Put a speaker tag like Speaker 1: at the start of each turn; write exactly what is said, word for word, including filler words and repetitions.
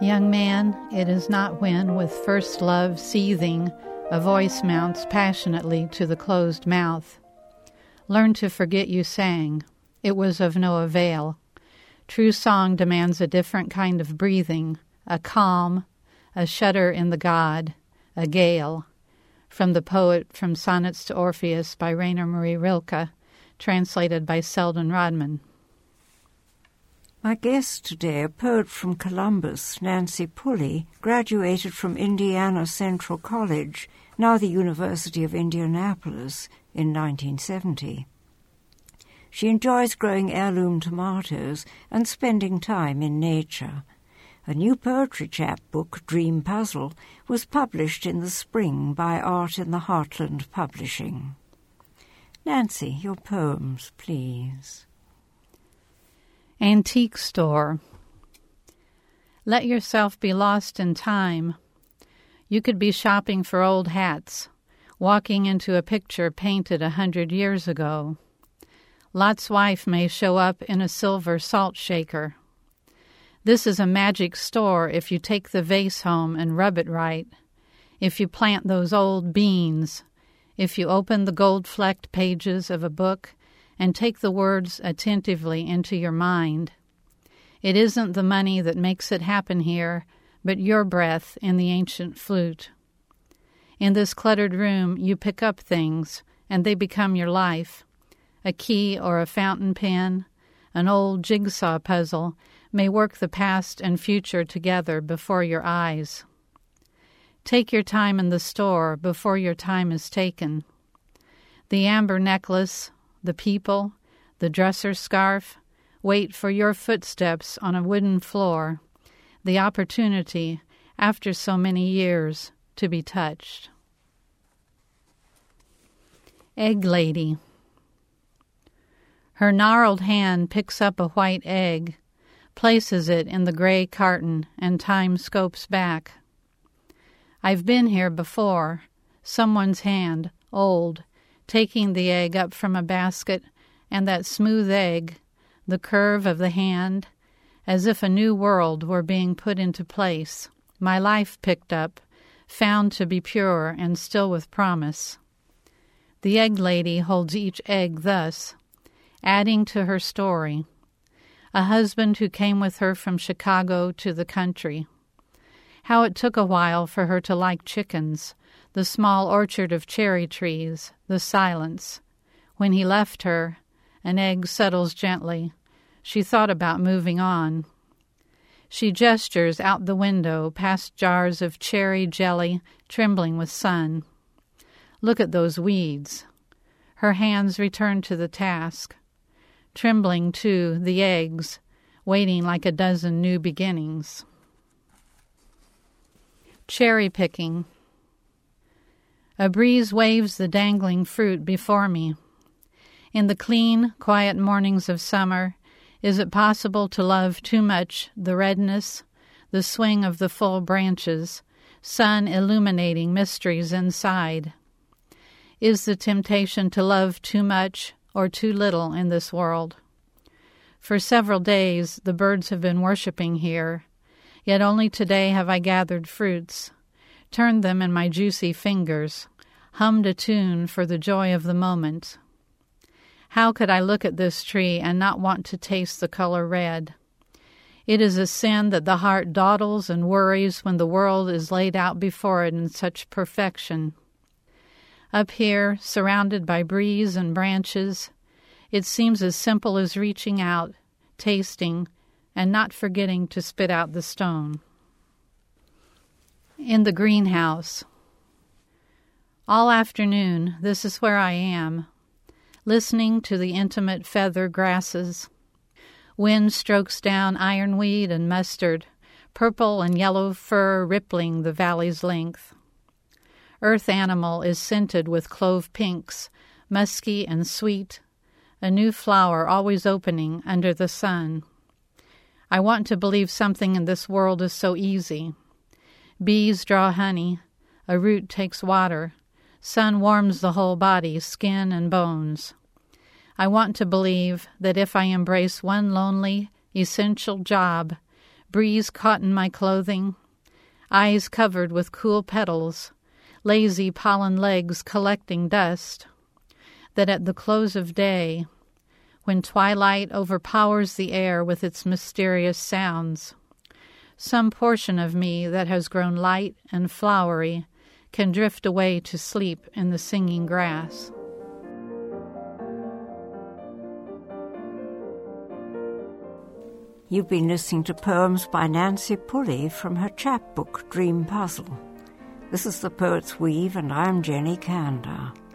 Speaker 1: Young man, it is not when, with first love seething, a voice mounts passionately to the closed mouth. Learn to forget you sang. It was of no avail. True song demands a different kind of breathing, a calm, a shudder in the God, a gale. From the poet From Sonnets to Orpheus by Rainer Maria Rilke, translated by Selden Rodman.
Speaker 2: My guest today, a poet from Columbus, Nancy Pulley, graduated from Indiana Central College, now the University of Indianapolis, in nineteen seventy. She enjoys growing heirloom tomatoes and spending time in nature. A new poetry chapbook, Dream Puzzle, was published in the spring by Art in the Heartland Publishing. Nancy, your poems, please.
Speaker 1: Antique store. Let yourself be lost in time. You could be shopping for old hats, walking into a picture painted a hundred years ago. Lot's wife may show up in a silver salt shaker. This is a magic store if you take the vase home and rub it right, if you plant those old beans, if you open the gold-flecked pages of a book and take the words attentively into your mind. It isn't the money that makes it happen here, but your breath in the ancient flute. In this cluttered room, you pick up things, and they become your life. A key or a fountain pen, an old jigsaw puzzle, may work the past and future together before your eyes. Take your time in the store before your time is taken. The amber necklace, the people, the dresser scarf, wait for your footsteps on a wooden floor, the opportunity, after so many years, to be touched. Egg Lady. Her gnarled hand picks up a white egg, places it in the gray carton, and time scopes back. I've been here before, someone's hand, old, taking the egg up from a basket, and that smooth egg, the curve of the hand, as if a new world were being put into place, my life picked up, found to be pure and still with promise. The egg lady holds each egg thus, adding to her story. A husband who came with her from Chicago to the country. How it took a while for her to like chickens, the small orchard of cherry trees, the silence. When he left her, an egg settles gently. She thought about moving on. She gestures out the window past jars of cherry jelly trembling with sun. Look at those weeds. Her hands return to the task. Trembling, too, the eggs, waiting like a dozen new beginnings. Cherry picking. A breeze waves the dangling fruit before me. In the clean, quiet mornings of summer, is it possible to love too much the redness, the swing of the full branches, sun illuminating mysteries inside? Is the temptation to love too much or too little in this world? For several days the birds have been worshiping here, yet only today have I gathered fruits, turned them in my juicy fingers, hummed a tune for the joy of the moment. How could I look at this tree and not want to taste the color red? It is a sin that the heart dawdles and worries when the world is laid out before it in such perfection. Up here, surrounded by breeze and branches, it seems as simple as reaching out, tasting, and not forgetting to spit out the stone. In the greenhouse. All afternoon, this is where I am, listening to the intimate feather grasses. Wind strokes down ironweed and mustard, purple and yellow fur rippling the valley's length. Earth animal is scented with clove pinks, musky and sweet, a new flower always opening under the sun. I want to believe something in this world is so easy. Bees draw honey, a root takes water, sun warms the whole body, skin and bones. I want to believe that if I embrace one lonely, essential job, breeze caught in my clothing, eyes covered with cool petals, lazy pollen legs collecting dust, that at the close of day, when twilight overpowers the air with its mysterious sounds, some portion of me that has grown light and flowery can drift away to sleep in the singing grass.
Speaker 2: You've been listening to poems by Nancy Pulley from her chapbook, Dream Puzzle. This is The Poet's Weave, and I'm Jenny Kander.